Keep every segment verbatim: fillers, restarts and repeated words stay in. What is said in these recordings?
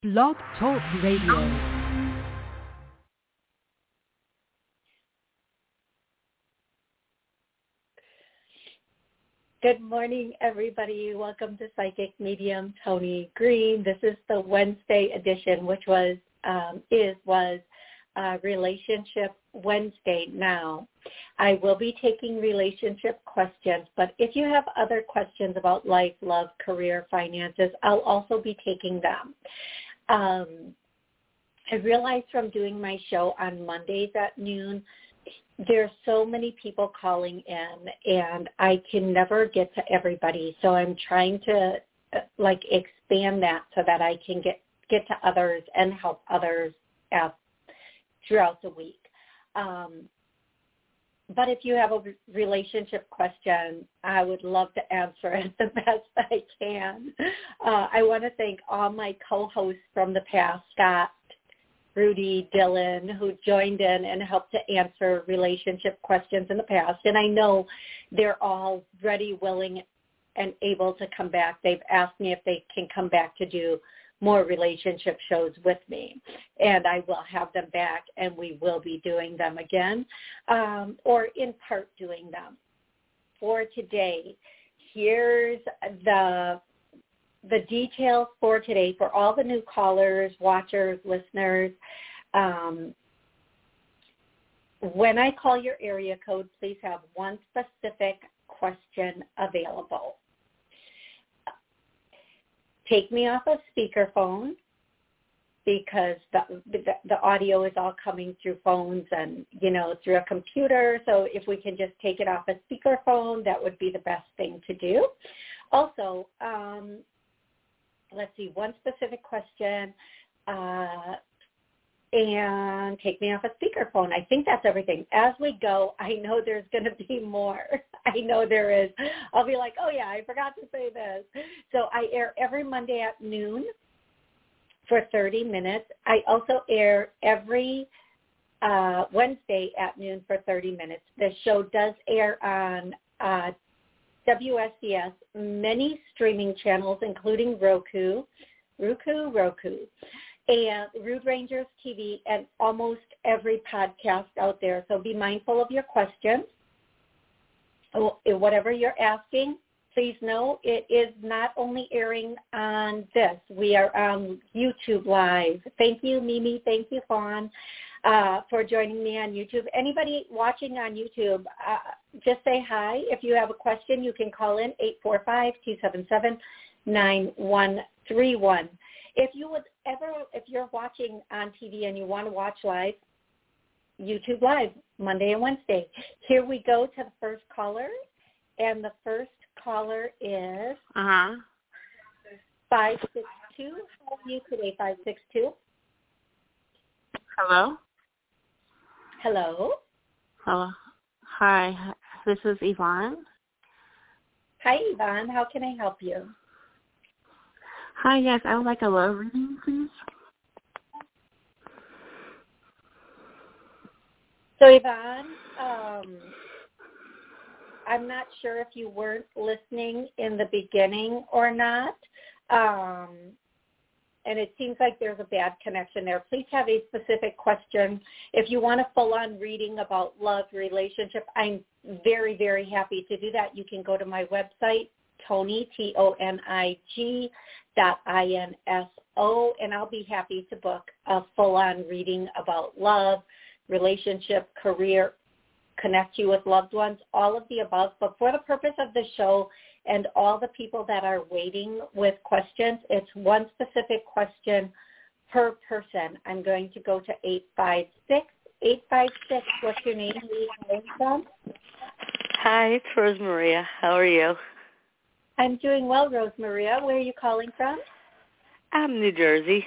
Blog Talk Radio. Good morning, everybody. Welcome to Psychic Medium Tony Green. This is the Wednesday edition, which was um, is was uh, Relationship Wednesday. Now, I will be taking relationship questions, but if you have other questions about life, love, career, finances, I'll also be taking them. Um, I realized from doing my show on Mondays at noon, there's so many people calling in, and I can never get to everybody. So I'm trying to uh, like expand that so that I can get, get to others and help others out throughout the week. Um, but if you have a relationship question, I would love to answer it the best I can. Uh, I want to thank all my co-hosts from the past, Scott, Rudy, Dylan, who joined in and helped to answer relationship questions in the past. And I know they're all ready, willing, and able to come back. They've asked me if they can come back to do more relationship shows with me. And I will have them back, and we will be doing them again, um, or in part doing them. For today, here's the the details for today for all the new callers, watchers, listeners. Um, when I call your area code, please have one specific question available. Take me off a speakerphone because the, the the audio is all coming through phones and, you know, through a computer. So if we can just take it off a speakerphone, that would be the best thing to do. Also, um, let's see, one specific question, uh, and take me off a speakerphone. I think that's everything. As we go, I know there's going to be more. I know there is. I'll be like, oh, yeah, I forgot to say this. So I air every Monday at noon for thirty minutes. I also air every uh, Wednesday at noon for thirty minutes. The show does air on uh W S C S, many streaming channels, including Roku, Roku, Roku, and Rude Rangers T V, and almost every podcast out there. So be mindful of your questions. Whatever you're asking, please know it is not only airing on this. We are on YouTube Live. Thank you, Mimi. Thank you, Fawn, uh, for joining me on YouTube. Anybody watching on YouTube, uh, just say hi. If you have a question, you can call in eight four five, two seven seven, nine one three one. If you would ever, if you're watching on T V and you want to watch live, YouTube Live, Monday and Wednesday. Here we go to the first caller, and the first caller is uh-huh. five six two. How are you today, five six two? Hello? Hello? Hello. Hi, this is Yvonne. Hi, Yvonne. How can I help you? Hi, yes, I would like a love reading, please. So, Yvonne, um, I'm not sure if you weren't listening in the beginning or not, um, and it seems like there's a bad connection there. Please have a specific question. If you want a full-on reading about love, relationship, I'm very, very happy to do that. You can go to my website, Tony, T O N I G dot I N S O, and I'll be happy to book a full-on reading about love, relationship, career, connect you with loved ones, all of the above. But for the purpose of the show and all the people that are waiting with questions, it's one specific question per person. I'm going to go to eight five six. eight five six, what's your name? Where are you calling from? Hi, it's Rose Maria. How are you? I'm doing well, Rose Maria. Where are you calling from? I'm New Jersey.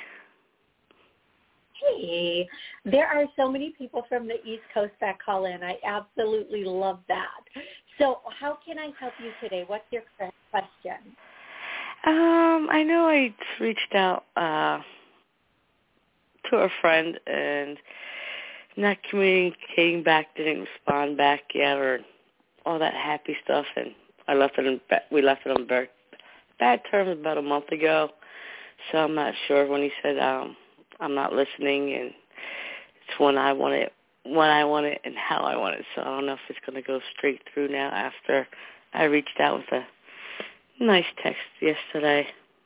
Hey, there are so many people from the East Coast that call in. I absolutely love that. So how can I help you today? What's your question? Um, I know I reached out uh, to a friend and not communicating back, didn't respond back yet, or all that happy stuff, and I left it in, we left it on bad terms about a month ago. So I'm not sure when he said um, I'm not listening, and it's when I want it, when I want it, and how I want it. So I don't know if it's going to go straight through now after I reached out with a nice text yesterday.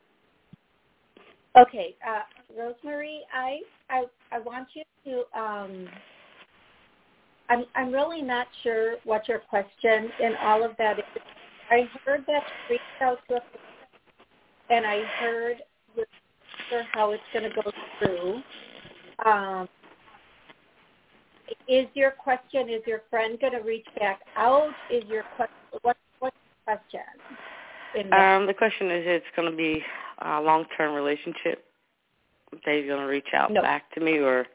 Okay, uh, Rosemary, I, I I want you to. Um, I'm I'm really not sure what your question in all of that is. I heard that you reached out to a, and I heard how it's going to go through. Um, is your question? Is your friend going to reach back out? Is your question? What what's the question? In that? Um, the question is, it's going to be a long-term relationship. They're going to reach out no. back to me, or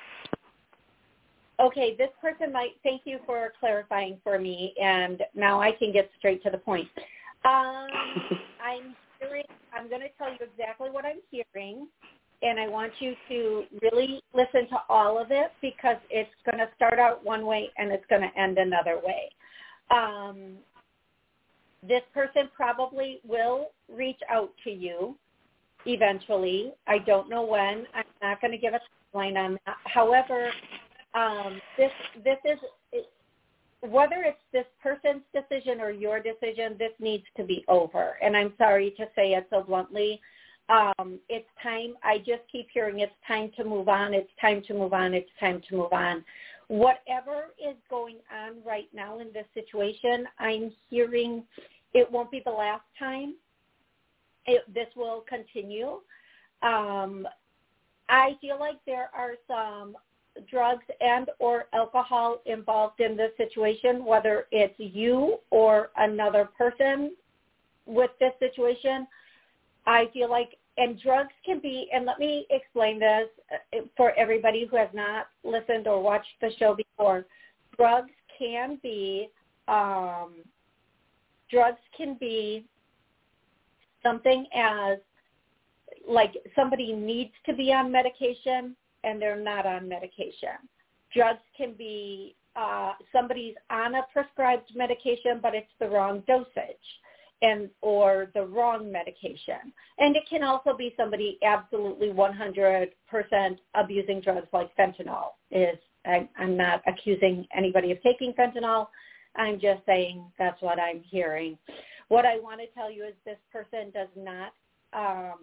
okay, this person might. Thank you for clarifying for me, and now I can get straight to the point. Um, I'm hearing. I'm going to tell you exactly what I'm hearing, and I want you to really listen to all of it because it's going to start out one way and it's going to end another way. Um, this person probably will reach out to you eventually. I don't know when. I'm not going to give a timeline on that. However, um, this this is whether it's this person's decision or your decision. This needs to be over. And I'm sorry to say it so bluntly. Um, it's time. I just keep hearing it's time to move on. It's time to move on. It's time to move on. Whatever is going on right now in this situation, I'm hearing it won't be the last time. It, this will continue. Um, I feel like there are some drugs and or alcohol involved in this situation, whether it's you or another person with this situation. I feel like, and drugs can be, and let me explain this for everybody who has not listened or watched the show before. Drugs can be, um, drugs can be something as like somebody needs to be on medication and they're not on medication. Drugs can be uh, somebody's on a prescribed medication, but it's the wrong dosage and or the wrong medication. And it can also be somebody absolutely one hundred percent abusing drugs like fentanyl. Is I, I'm not accusing anybody of taking fentanyl. I'm just saying that's what I'm hearing. What I want to tell you is this person does not um,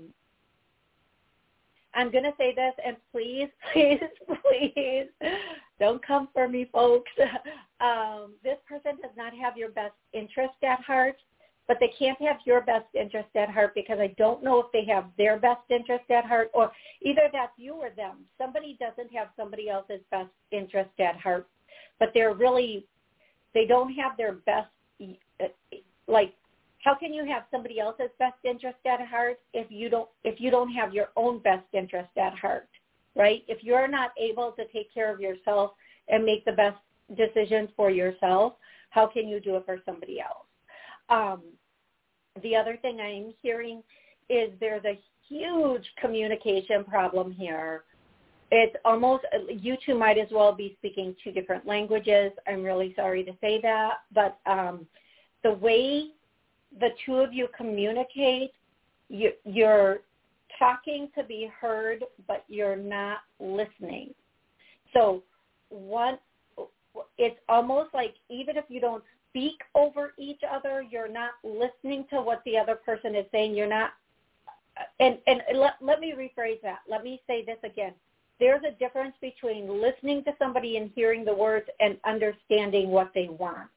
I'm going to say this, and please, please, please, don't come for me, folks. Um, this person does not have your best interest at heart, but they can't have your best interest at heart because I don't know if they have their best interest at heart, or either that's you or them. Somebody doesn't have somebody else's best interest at heart, but they're really, they don't have their best, like, how can you have somebody else's best interest at heart if you don't if you don't have your own best interest at heart, right? If you're not able to take care of yourself and make the best decisions for yourself, how can you do it for somebody else? Um, the other thing I'm hearing is there's a huge communication problem here. It's almost, you two might as well be speaking two different languages. I'm really sorry to say that, but um, the way the two of you communicate, you, you're talking to be heard, but you're not listening. So one, it's almost like even if you don't speak over each other, you're not listening to what the other person is saying. You're not, and, and let, let me rephrase that. Let me say this again. There's a difference between listening to somebody and hearing the words and understanding what they want.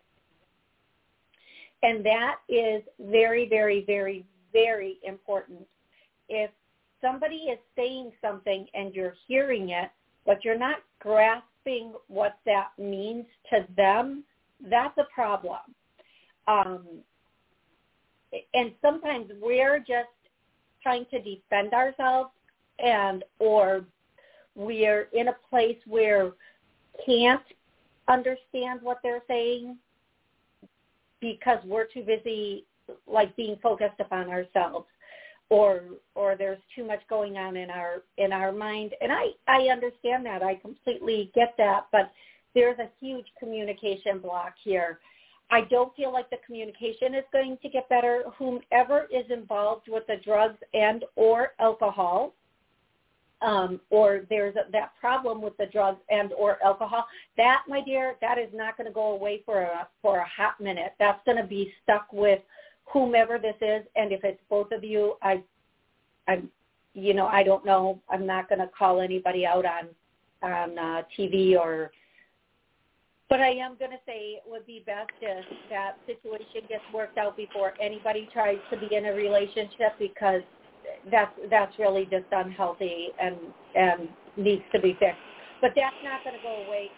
And that is very, very, very, very important. If somebody is saying something and you're hearing it, but you're not grasping what that means to them, that's a problem. Um, and sometimes we're just trying to defend ourselves, and or we're in a place where can't understand what they're saying because we're too busy, like, being focused upon ourselves, or or there's too much going on in our in our mind. And I, I understand that. I completely get that. But there's a huge communication block here. I don't feel like the communication is going to get better. Whomever is involved with the drugs and or alcohol, um, or there's a, that problem with the drugs and or alcohol, that, my dear, that is not going to go away for a, for a hot minute. That's going to be stuck with whomever this is. And if it's both of you, I, I'm, you know, I don't know. I'm not going to call anybody out on, on uh, T V or. But I am going to say it would be best if that situation gets worked out before anybody tries to be in a relationship, because that's that's really just unhealthy and and needs to be fixed. But that's not going to go away.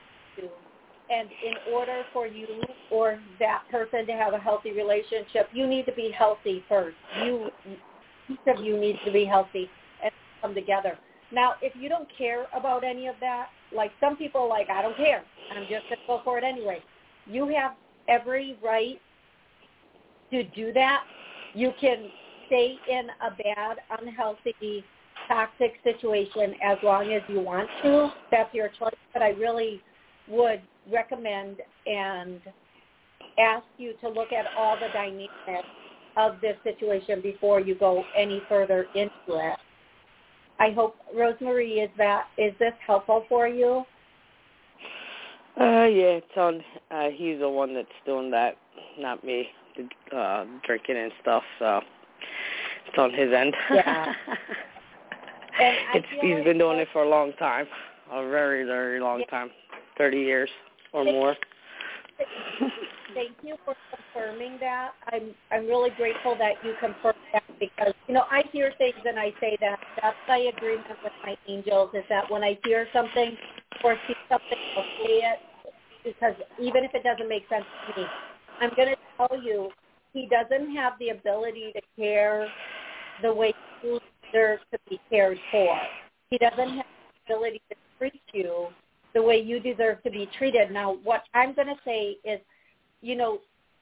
And in order for you or that person to have a healthy relationship, you need to be healthy first. You, each of you needs to be healthy and come together. Now, if you don't care about any of that, like some people are like, I don't care, I'm just going to go for it anyway. You have every right to do that. You can stay in a bad, unhealthy, toxic situation as long as you want to. That's your choice. But I really would recommend and ask you to look at all the dynamics of this situation before you go any further into it. I hope, Rosemary, is that is this helpful for you? Uh, yeah, it's on. Uh, he's the one that's doing that, not me, the, uh, drinking and stuff. So it's on his end. Yeah. And I it's, feel he's like been doing it for a long time, a very, very long yeah. time, thirty years or more. Thank you for confirming that. I'm I'm really grateful that you confirmed that, because, you know, I hear things and I say that. That's my agreement with my angels, is that when I hear something or see something, I'll say it, because even if it doesn't make sense to me, I'm going to tell you he doesn't have the ability to care the way you deserve to be cared for. He doesn't have the ability to treat you the way you deserve to be treated. Now, what I'm going to say is, you know,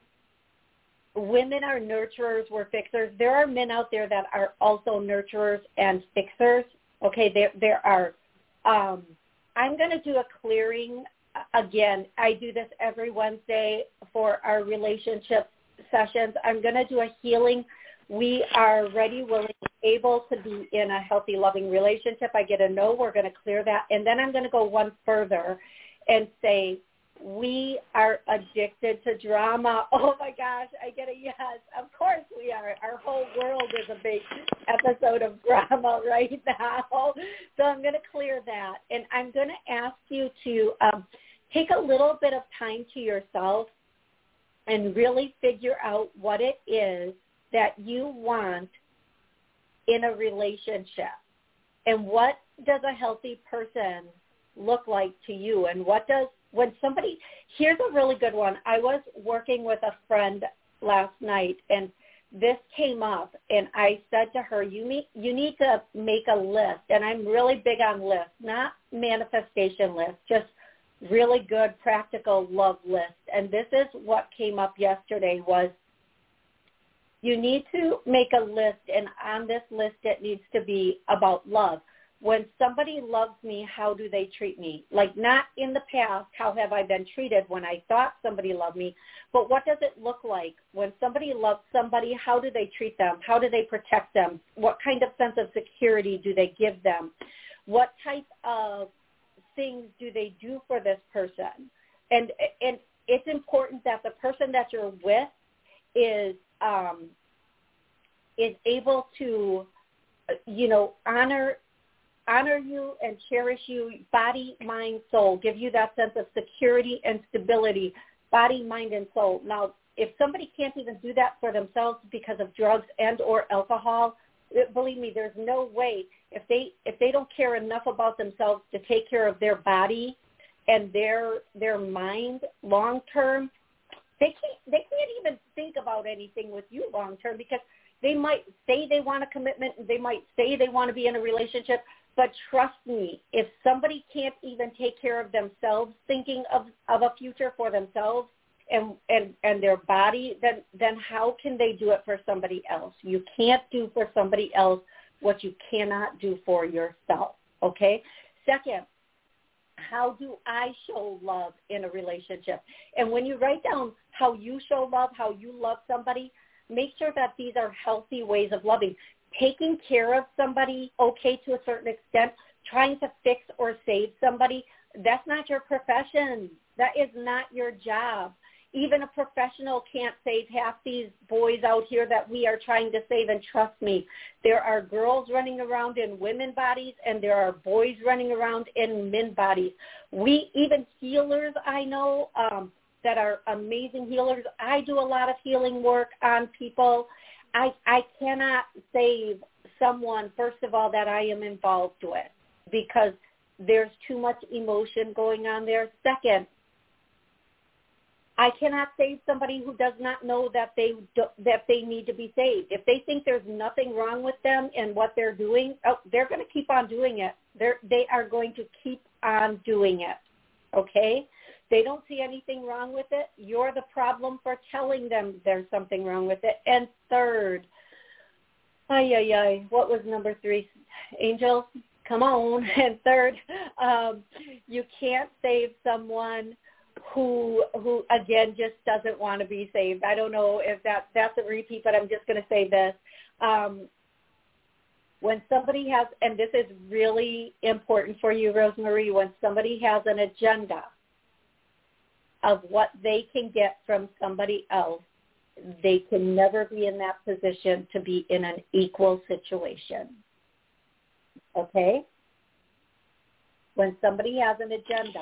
women are nurturers, we're fixers. There are men out there that are also nurturers and fixers. Okay, there there are. Um, I'm going to do a clearing again. I do this every Wednesday for our relationship sessions. I'm going to do a healing. We are ready, willing, able to be in a healthy, loving relationship. I get a no, we're going to clear that. And then I'm going to go one further and say, we are addicted to drama. Oh, my gosh, I get a yes. Of course we are. Our whole world is a big episode of drama right now. So I'm going to clear that. And I'm going to ask you to um, take a little bit of time to yourself and really figure out what it is that you want in a relationship. And what does a healthy person look like to you? And what does, when somebody, here's a really good one. I was working with a friend last night, and this came up, and I said to her, you need, you need to make a list. And I'm really big on lists, not manifestation lists, just really good practical love lists. And this is what came up yesterday was, you need to make a list, and on this list it needs to be about love. When somebody loves me, how do they treat me? Like, not in the past, how have I been treated when I thought somebody loved me, but what does it look like? When somebody loves somebody, how do they treat them? How do they protect them? What kind of sense of security do they give them? What type of things do they do for this person? And and it's important that the person that you're with is um, is able to, you know, honor honor you and cherish you, body, mind, soul, give you that sense of security and stability, body, mind, and soul. Now, if somebody can't even do that for themselves because of drugs and or alcohol, believe me, there's no way. If they if they don't care enough about themselves to take care of their body and their their mind long term, they can't they can't even think about anything with you long term, because they might say they want a commitment and they might say they want to be in a relationship, but trust me, if somebody can't even take care of themselves, thinking of, of a future for themselves and, and, and their body, then then how can they do it for somebody else? You can't do for somebody else what you cannot do for yourself, okay? Second, how do I show love in a relationship? And when you write down how you show love, how you love somebody, make sure that these are healthy ways of loving. Taking care of somebody, okay, to a certain extent, trying to fix or save somebody, that's not your profession. That is not your job. Even a professional can't save half these boys out here that we are trying to save. And trust me, there are girls running around in women bodies and there are boys running around in men bodies. We, even healers I know um, that are amazing healers. I do a lot of healing work on people. I, I cannot save someone, first of all, that I am involved with because there's too much emotion going on there. Second, I cannot save somebody who does not know that they do, that they need to be saved. If they think there's nothing wrong with them and what they're doing, oh, they're going to keep on doing it. They're, they are going to keep on doing it, okay? They don't see anything wrong with it. You're the problem for telling them there's something wrong with it. And third, ay, ay, ay, what was number three? Angel, come on. And third, um, you can't save someone who, who again, just doesn't want to be saved. I don't know if that, that's a repeat, but I'm just going to say this. Um, when somebody has, and this is really important for you, Rosemarie, when somebody has an agenda of what they can get from somebody else, they can never be in that position to be in an equal situation. Okay? When somebody has an agenda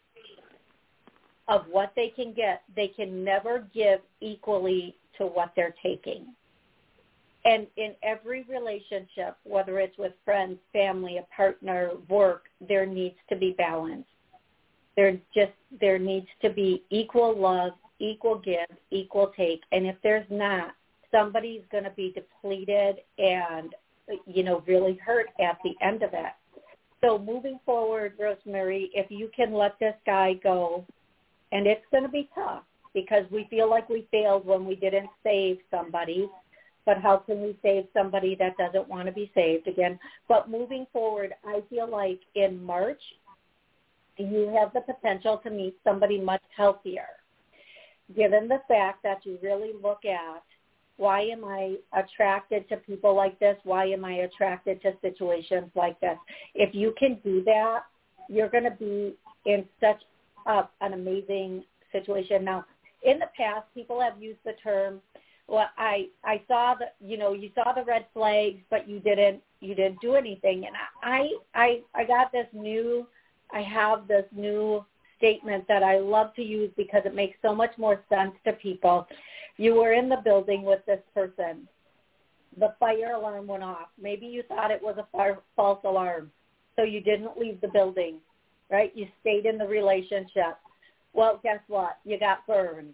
of what they can get, they can never give equally to what they're taking. And in every relationship, whether it's with friends, family, a partner, work, there needs to be balance. There just there needs to be equal love, equal give, equal take. And if there's not, somebody's going to be depleted and, you know, really hurt at the end of it. So moving forward, Rosemarie, if you can let this guy go, and it's going to be tough because we feel like we failed when we didn't save somebody, but how can we save somebody that doesn't want to be saved again? But moving forward, I feel like in March, you have the potential to meet somebody much healthier, given the fact that you really look at, why am I attracted to people like this? Why am I attracted to situations like this? If you can do that, you're going to be in such a, an amazing situation. Now, in the past, people have used the term, well, I, I saw the, you know, you saw the red flags, but you didn't, you didn't do anything. And I, I, I got this new, I have this new statement that I love to use because it makes so much more sense to people. You were in the building with this person. The fire alarm went off. Maybe you thought it was a fire, false alarm, so you didn't leave the building, right? You stayed in the relationship. Well, guess what? You got burned.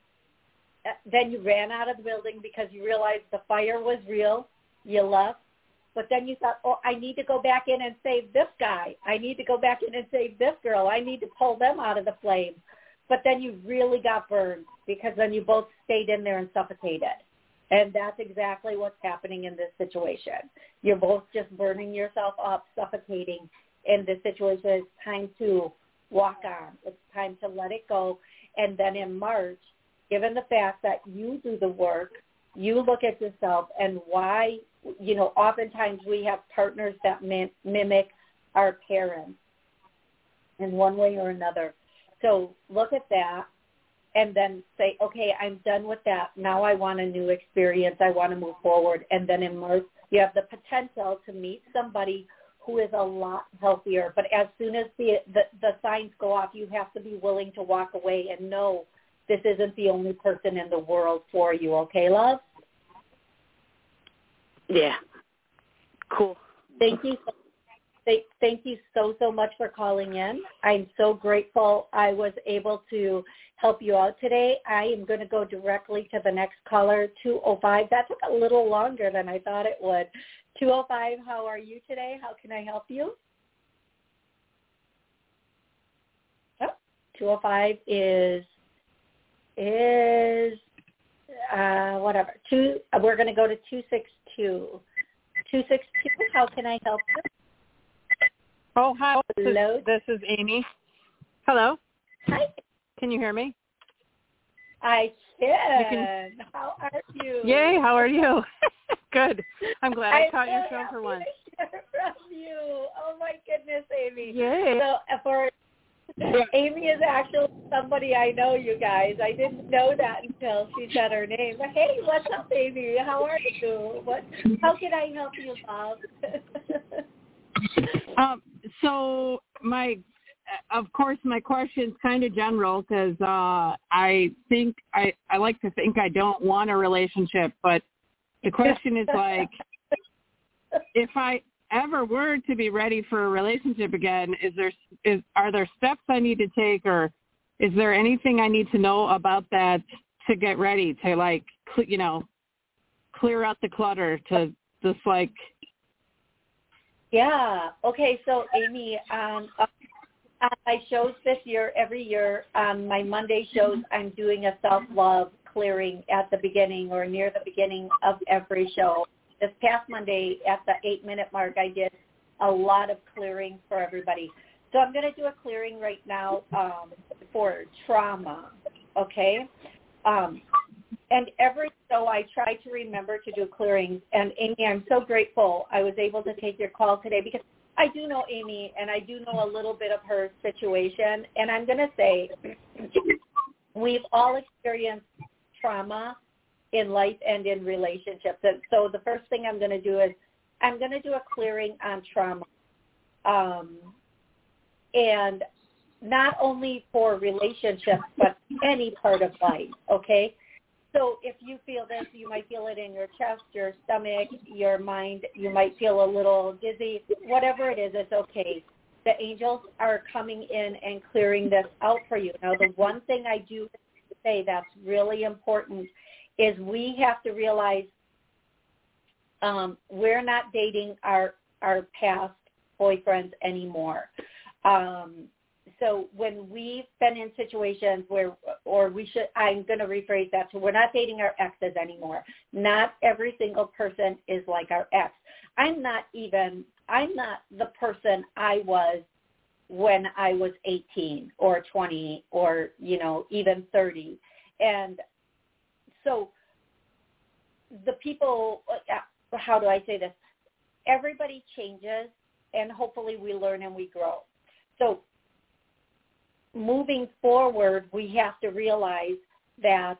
Then you ran out of the building because you realized the fire was real. You left. But then you thought, oh, I need to go back in and save this guy. I need to go back in and save this girl. I need to pull them out of the flame. But then you really got burned because then you both stayed in there and suffocated. And that's exactly what's happening in this situation. You're both just burning yourself up, suffocating. In this situation, it's time to walk on. It's time to let it go. And then in March, given the fact that you do the work, you look at yourself and why, you know, oftentimes we have partners that mim- mimic our parents in one way or another. So look at that and then say, okay, I'm done with that. Now I want a new experience. I want to move forward. And then in March, you have the potential to meet somebody who is a lot healthier. But as soon as the, the, the signs go off, you have to be willing to walk away and know this isn't the only person in the world for you. Okay, love? Yeah. Cool. Thank you. Thank you so, so much for calling in. I'm so grateful I was able to help you out today. I am going to go directly to the next caller, two oh five. That took a little longer than I thought it would. two oh five, how are you today? How can I help you? Oh, two oh five is, is uh, whatever. Two. We're going to go to two six two. two six two, how can I help you? Oh, hi. This is, Hello. this is Amy. Hello. Hi. Can you hear me? I can. You can. How are you? Yay, how are you? Good. I'm glad I I'm caught so your show happy for once. to hear from you. Oh, my goodness, Amy. Yay. So uh, for Amy is actually somebody I know, you guys. I didn't know that until she said her name. But hey, what's up, Amy? How are you? What? How can I help you, Bob? Um, so my, of course, my question's kind of general because uh, I think I, I like to think I don't want a relationship, but the question is like, if I ever were to be ready for a relationship again, is there is are there steps I need to take, or is there anything I need to know about that to get ready to like, cl- you know, clear out the clutter to just like. Yeah. Okay. So, Amy, um, on my shows this year, every year, um, my Monday shows, I'm doing a self-love clearing at the beginning or near the beginning of every show. This past Monday at the eight-minute mark, I did a lot of clearing for everybody. So I'm going to do a clearing right now um, for trauma, okay? Um, and every show I try to remember to do clearings. And, Amy, I'm so grateful I was able to take your call today because I do know Amy, and I do know a little bit of her situation. And I'm going to say we've all experienced trauma in life and in relationships. And so the first thing I'm going to do is I'm going to do a clearing on trauma. Um, and not only for relationships, but any part of life, okay? So if you feel this, you might feel it in your chest, your stomach, your mind. You might feel a little dizzy. Whatever it is, it's okay. The angels are coming in and clearing this out for you. Now, the one thing I do say that's really important is we have to realize um, we're not dating our our past boyfriends anymore. Um, so when we've been in situations where, or we should, I'm going to rephrase that, so we're not dating our exes anymore. Not every single person is like our ex. I'm not even, I'm not the person I was when I was eighteen or twenty or, you know, even thirty. And so the people, how do I say this? Everybody changes, and hopefully we learn and we grow. So moving forward, we have to realize that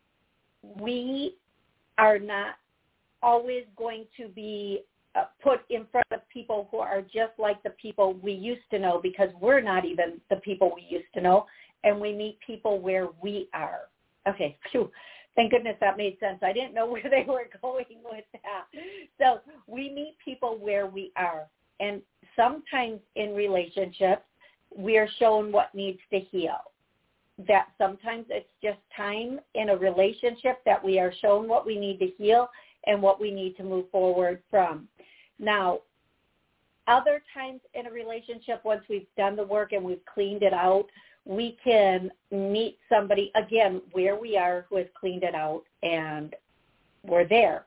we are not always going to be uh, put in front of people who are just like the people we used to know, because we're not even the people we used to know, and we meet people where we are. Okay, phew. Thank goodness that made sense. I didn't know where they were going with that. So we meet people where we are. And sometimes in relationships, we are shown what needs to heal. That sometimes it's just time in a relationship that we are shown what we need to heal and what we need to move forward from. Now, other times in a relationship, once we've done the work and we've cleaned it out, we can meet somebody, again, where we are, who has cleaned it out, and we're there.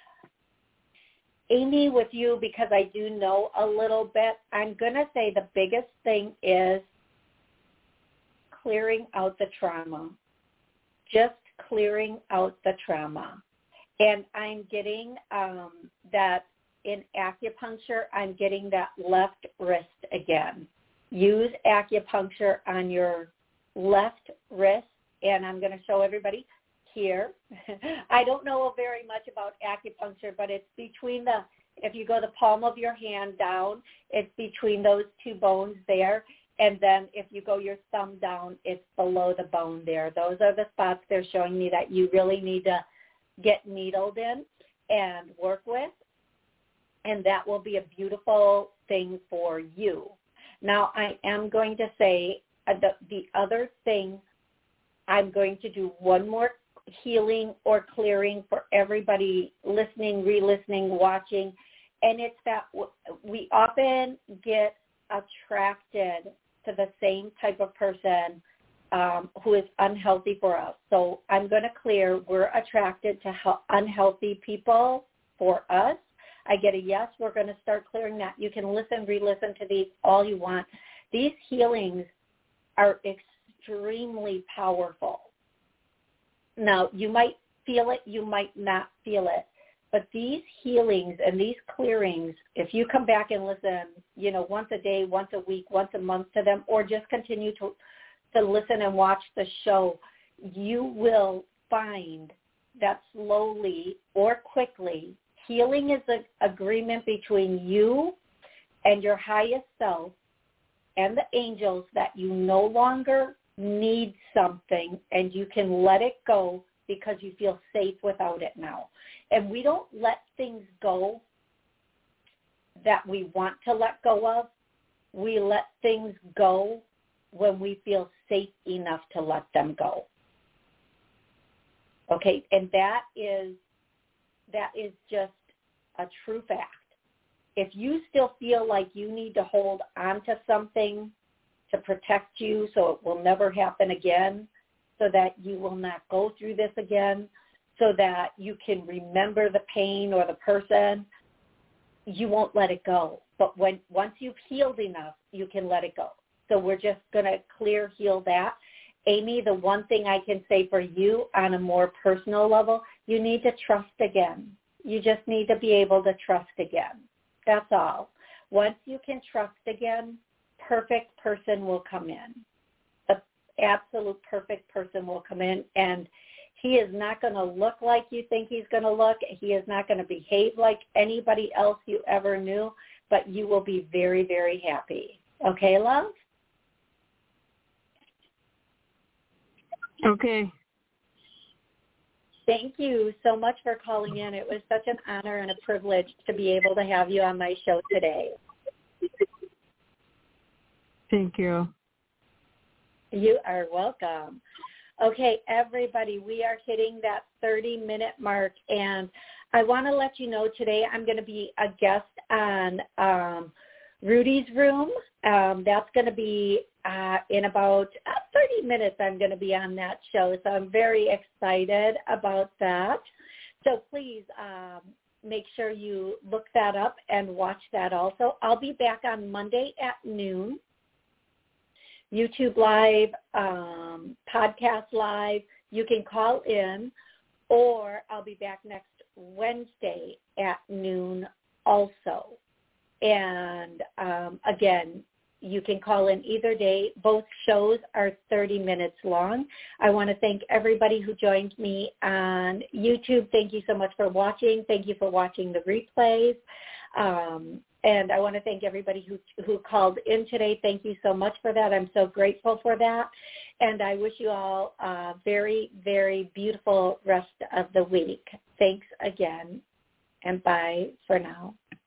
Amy, with you, because I do know a little bit, I'm going to say the biggest thing is clearing out the trauma, just clearing out the trauma. And I'm getting um, that in acupuncture, I'm getting that left wrist again. Use acupuncture on your left wrist, and I'm going to show everybody here. I don't know very much about acupuncture, but it's between the, if you go the palm of your hand down, it's between those two bones there. And then if you go your thumb down, it's below the bone there. Those are the spots they're showing me that you really need to get needled in and work with. And that will be a beautiful thing for you. Now, I am going to say uh, the, the other thing, I'm going to do one more healing or clearing for everybody listening, re-listening, watching, and it's that we often get attracted to the same type of person um, who is unhealthy for us. So I'm going to clear, we're attracted to he- unhealthy people for us. I get a yes, we're going to start clearing that. You can listen, re-listen to these all you want. These healings are extremely powerful. Now, you might feel it, you might not feel it, but these healings and these clearings, if you come back and listen, you know, once a day, once a week, once a month to them, or just continue to, to listen and watch the show, you will find that slowly or quickly, healing is an agreement between you and your highest self and the angels that you no longer need something and you can let it go because you feel safe without it now. And we don't let things go that we want to let go of. We let things go when we feel safe enough to let them go. Okay, and that is that is just a true fact. If you still feel like you need to hold on to something to protect you so it will never happen again, so that you will not go through this again, so that you can remember the pain or the person, you won't let it go. But when once you've healed enough, you can let it go. So we're just going to clear, heal that. Amy, the one thing I can say for you on a more personal level, you need to trust again. You just need to be able to trust again. That's all. Once you can trust again, perfect person will come in. The absolute perfect person will come in, and he is not going to look like you think he's going to look. He is not going to behave like anybody else you ever knew, but you will be very, very happy. Okay, love? Okay. Thank you so much for calling in. It was such an honor and a privilege to be able to have you on my show today. Thank you. You are welcome. Okay, everybody, we are hitting that thirty-minute mark, and I want to let you know today I'm going to be a guest on um, Rudy's Room. Um, that's going to be uh, in about uh, thirty minutes. I'm going to be on that show, so I'm very excited about that. So please um, make sure you look that up and watch that also. I'll be back on Monday at noon. YouTube Live, um, Podcast Live. You can call in, or I'll be back next Wednesday at noon also. And um, again, you can call in either day. Both shows are thirty minutes long. I want to thank everybody who joined me on YouTube. Thank you so much for watching. Thank you for watching the replays. Um, and I want to thank everybody who who called in today. Thank you so much for that. I'm so grateful for that. And I wish you all a very, very beautiful rest of the week. Thanks again, and bye for now.